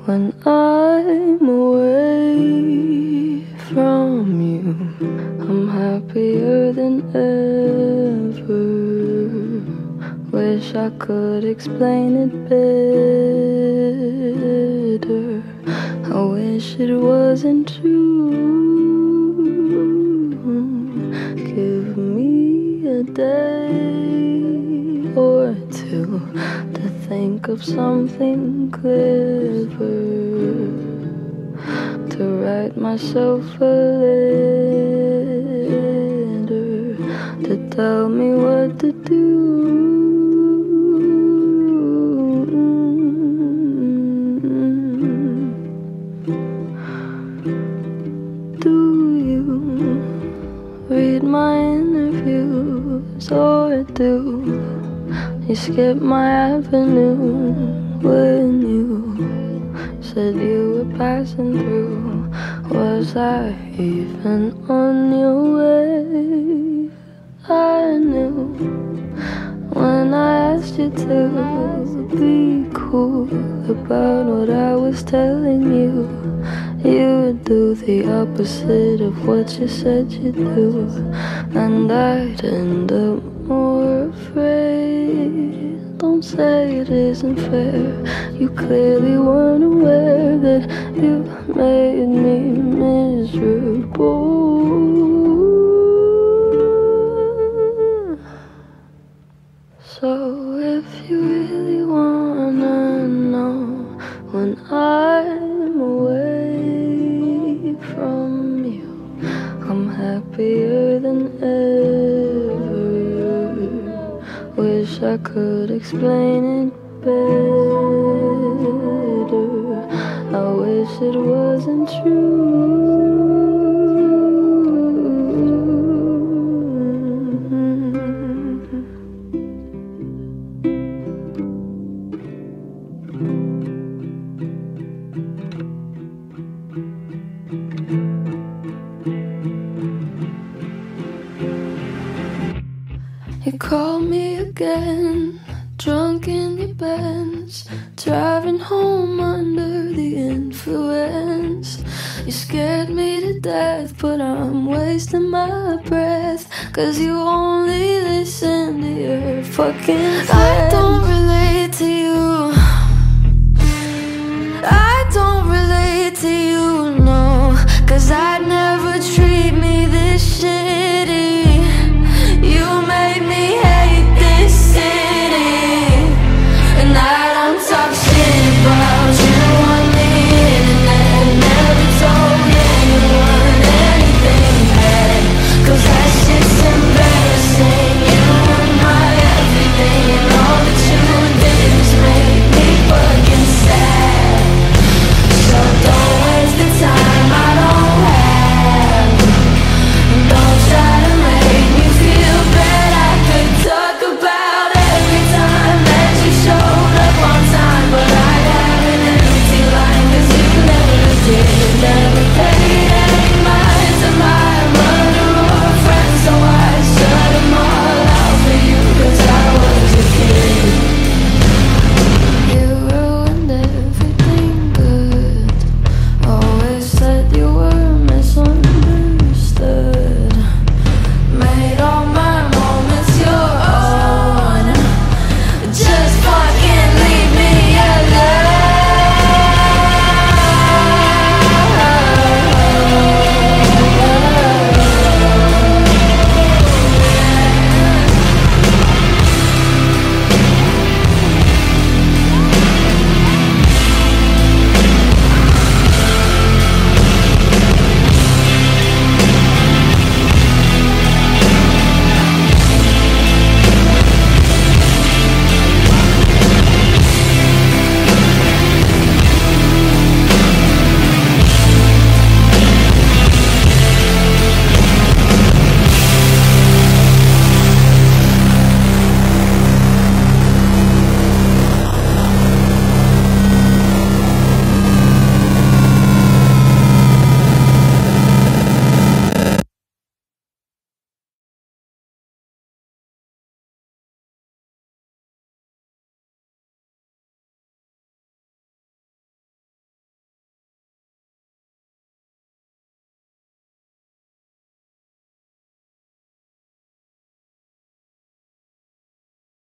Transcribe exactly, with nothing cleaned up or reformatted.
when I'm away from you. I'm happier than ever. Wish I could explain it better. I wish it wasn't true. Give me a day or two to think of something clever, to write myself a letter, to tell me what to do. Do you read my interviews, or do you skip my avenue when you said you were passing through? Was I even on your way? I knew when I asked you to be cool about what I was telling you. You would do the opposite of what you said you'd do, and I'd end up more afraid. Don't say it isn't fair. You clearly weren't aware that you made me miserable. So if you really wanna know when I'm away from you, I'm happier than ever. Wish I could explain it better. I wish it wasn't true. You called me again, drunk in your Benz, driving home under the influence. You scared me to death, but I'm wasting my breath, 'cause you only listen to your fucking friends. I don't relate to you, I don't relate to you, no, 'cause I